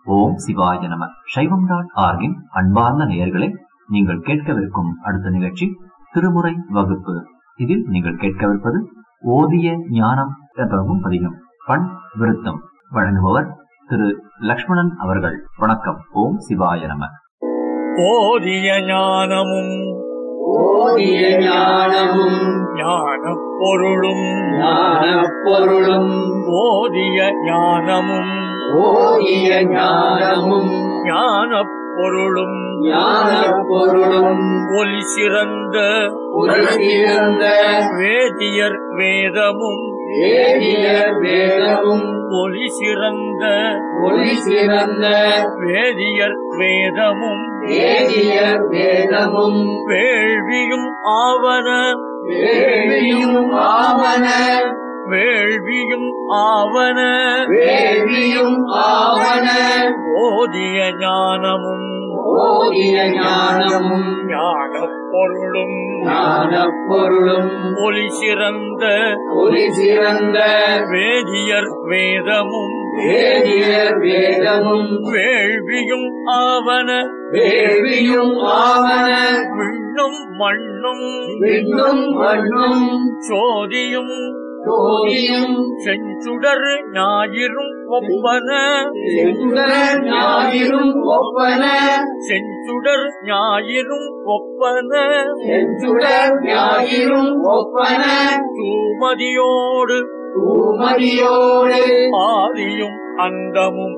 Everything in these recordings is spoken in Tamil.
ஓம் சிவாய நம. சைவம்.org-இன் அன்பார்ந்த நேயர்களே, நீங்கள் கேட்கவிருக்கும் அடுத்த நிகழ்ச்சி திருமுறை வகுப்பு. இதில் நீங்கள் கேட்கவிருப்பது ஓதிய ஞானம் என்றும் பதிகம். பண் விருத்தம். வழங்குபவர் திரு லக்ஷ்மணன் அவர்கள். வணக்கம். ஓம் சிவாய நம. ஓதிய ஞானமும் ஞானப் பொருளும் ஓதிய ஞானமும் ஞானப் பொருளும் ஒலி சிறந்த வேதியர் வேதமும் ஒலி சிறந்த வேதியர் வேதமும் வேள்வியும் ஆவன ஓதிய ஞானமும் ஞானப் பொருளும் ஒலி சிறந்த வேதியர் வேதமும் வேள்வியும் ஆவன விண்ணும் மண்ணும் சோதியும் செஞ்சுடர் ஞாயிறும் ஒப்பன செஞ்சுடர் ஞாயிறும் ஒப்பன தூமதியோடு ஆதியும் அந்தமும்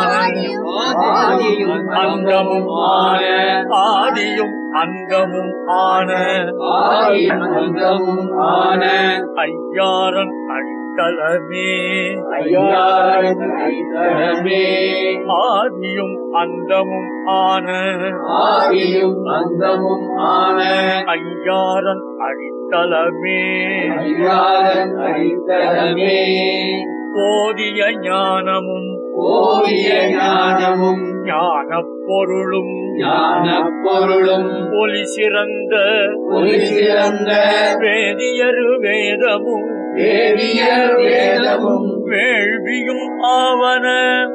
ஆன ஐயாரன் அடித்தளமே ஆதியும் அந்தமும் ஆன ஐயாரன் அடித்தளமே ஓதிய ஞானமும் ஞானப் பொருளும் ஒலி சிறந்த வேதியர் வேதமும் வேள்வியும் ஆவன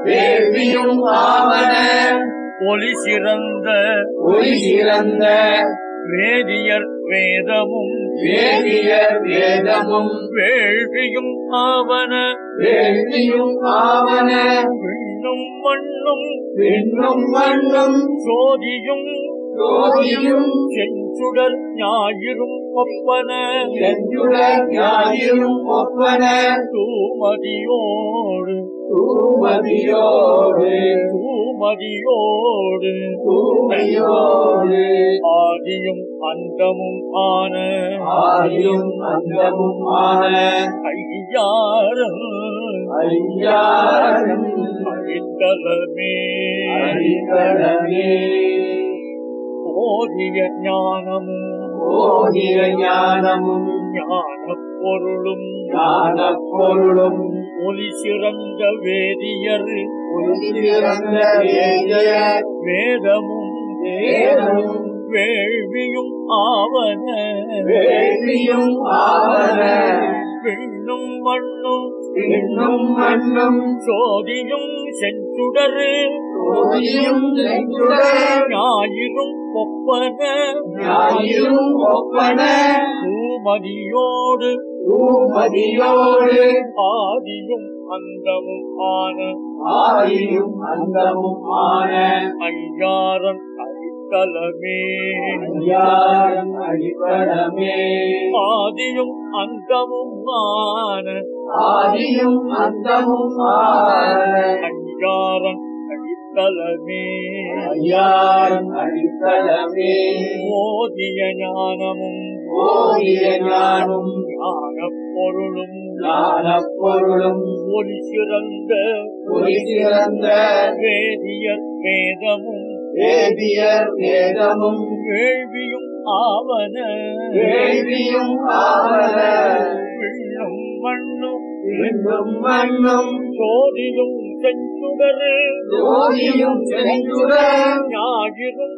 ஒலி சிறந்த வேதியர் வேதமும் வேள்வியும் ஆவன விண்ணும் மண்ணும் சோதியும் செஞ்சுடர் ஞாயிறும் ஒப்பன தூமதியோடு ஆதியும் அந்தமும் ஆன ஐயாரன் அடித்தளமே ஓதிய ஞானமும் ஞானப் பொருளும் ஒலி சிறந்த வேதியர் வேதமும் வேள்வியும் ஆவன விண்ணும் மண்ணும் சோதியும் செஞ்சுடர் ஞாயிறும் ஒப்பன தூமதியோடு ஆதியும் அந்தமும் ஆன ஐயாரன் அடித்தளமே ஆதியும் அந்தமும் ஆன ஐயாரன் அடித்தளமே ஓதிய ஞானமும் ஞானப் பொருளும் ஒலி சிறந்த வேதியர் வேதமும் வேள்வியும் ஆவன விண்ணும் மண்ணும் சோதியும் செஞ்சுடர் ஞாயிறும்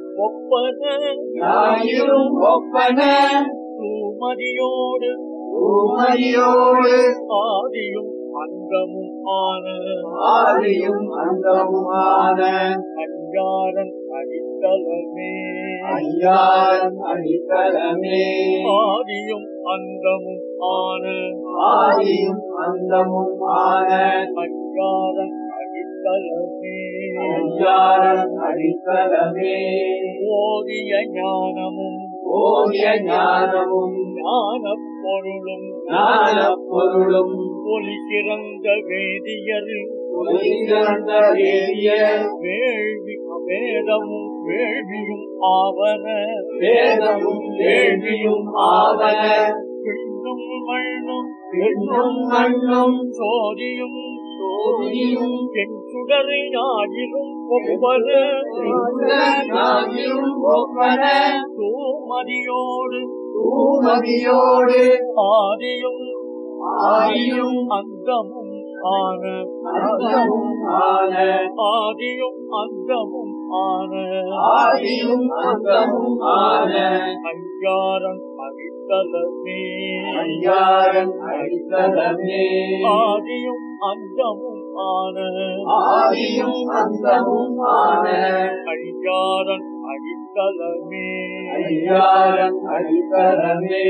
ஒப்பன தூமதியோடு ஆதியும் அந்தமும் ஆன ஆதியும் அந்தமுமான அஞ்சாரன் அடித்தலமே ஐயாரன் அடித்தலமே ஆதியும் அந்தமும் ஆன ஆதியும் அந்தமுமான அஞ்சாரன் அடித்தலமே ஐயாரன் அடித்தலமே ஓதிய ஞானமும் ஓதிய ஞானமும் ஞானப் பொருளும் ஞானப் பொருளும் ஒளி சிறந்த வேதியர் ஒளிசிறந்த வேதியர் வேள்வி வேதமும் வேள்வியும் ஆவன வேதமும் வேள்வியும் ஆவன பின்னும் மண்ணும் விண்ணும் மண்ணும் சோதியும் சோதியும் செஞ்சுடரை ஞாயிறும் ஒவ்வொன ஞாயிறும் ஒப்பன தூமதியோடு தூமதியோடு ஆதியும் ஆதியும் அந்தமும் ஆன அந்தமும் ஆன ஆதியும் அந்தமும் ஆன ஆதியும் அந்தமும் ஆன அஞ்சாரன் அடித்தலமே ஐயாரன் அடித்தலமே ஆதியும் அந்தமும் ஆன ஆதியும் அந்தமும் ஆன அஞ்சாரன் அடித்தலமே ஐயாரன் அடித்தலமே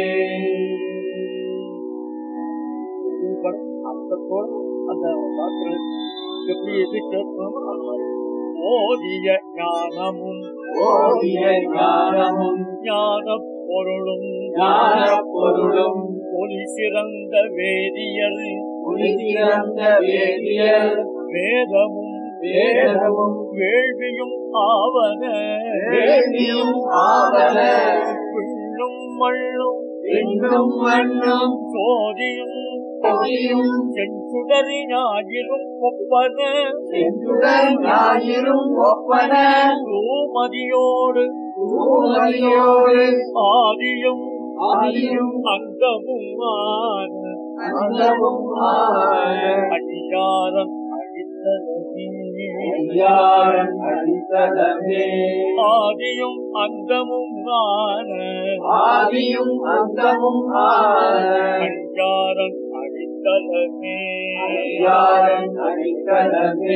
அர்த்தத்தோடு அந்த வாக்கு எப்படி எது கேட்கணும் அது மாதிரி. ஓதிய ஞானமும் ஓதிய ஞானமும் ஞானப் பொருளும் ஞானப் பொருளும் ஒளி சிறந்த வேதியர் ஒளிசிறந்த வேதியர் வேதமும் வேதமும் வேள்வியும் ஆவன வேள்வியும் ஆவன விண்ணும் மண்ணும் விண்ணும் மண்ணும் சோதியும் சோதியும் செஞ்சுடரி ஞாயிறும் ஒப்பன செஞ்சுடர் ஞாயிறும் ஒப்பன தூமதியோடு தூமதியோடு ஆதியும் ஆதியும் அந்தமும் ஆன அந்தமும் ஆன அடியாரன் அடித்தலமே ஐயாரன் அடித்தலமே ஆதியும் அந்தமும் ஆன ஆதியும் அந்தமும் ஆன அடியாரன் அடித்தலமே ஐயாரன் அடித்தலமே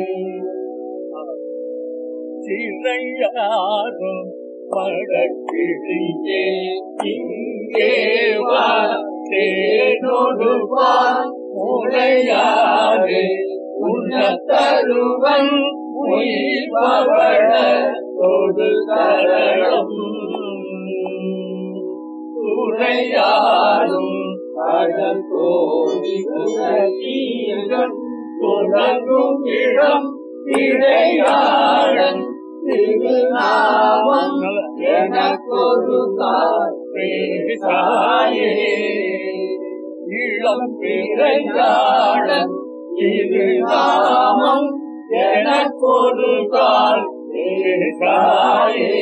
சிறையாரும் படக்கிழியே இங்கே வா தேனொடுவான் முளையாறு உன்னத்தருவன் உயிர்பவள தொடு கரணம் துறையாரும் கடல் கோடி உலகீகம் தொடங்கும் இடம் இடையாளன் திருநாமம் எனக்கொரு தாயே இளம் இறையாளன் திருநாமம் எனக்கொரு தாயே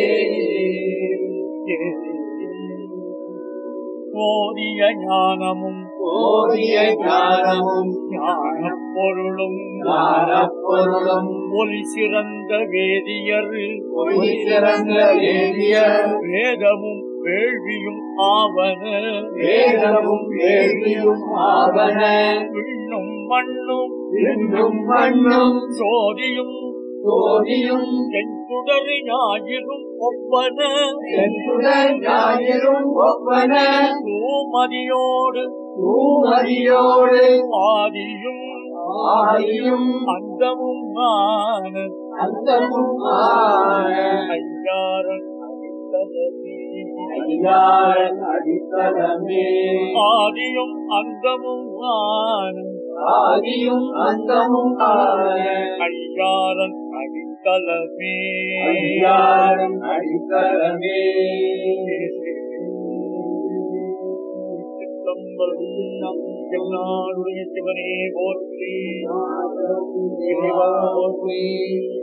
ஓதிய ஞானமும் ஓதிய ஞானமும் ஞானப் பொருளும் ஞானப் பொருளும் ஒளி சிறந்த வேதியர் ஒளி சிறந்த வேதியர் வேதமும் வேள்வியும் ஆவன வேதமும் வேள்வியும் ஆவன விண்ணும் மண்ணும் விண்ணும் மண்ணும் சோதியும் சோதியும் செஞ்சுடரி ஞாயிறும் ஒப்பன சென்றுடர் ஞாயிறும் ஒப்பன தூமதியோடு தூமதியோடு ஆதியும் ஆதியும் அந்தமும் ஆன அந்தமும் ஆன ஐயாரன் அடித்தலமே ஐயாரன் அடித்தலமே ஆதியும் அந்தமும் ஆன ஆதியும் அந்தமும் ஆன ஐயாரன் அடித்தலமே ஐயாரன் அடித்தலமே சித்தம்பரம் நம் என்னாடுடைய சிவனே போற்றி இறைவா போற்றி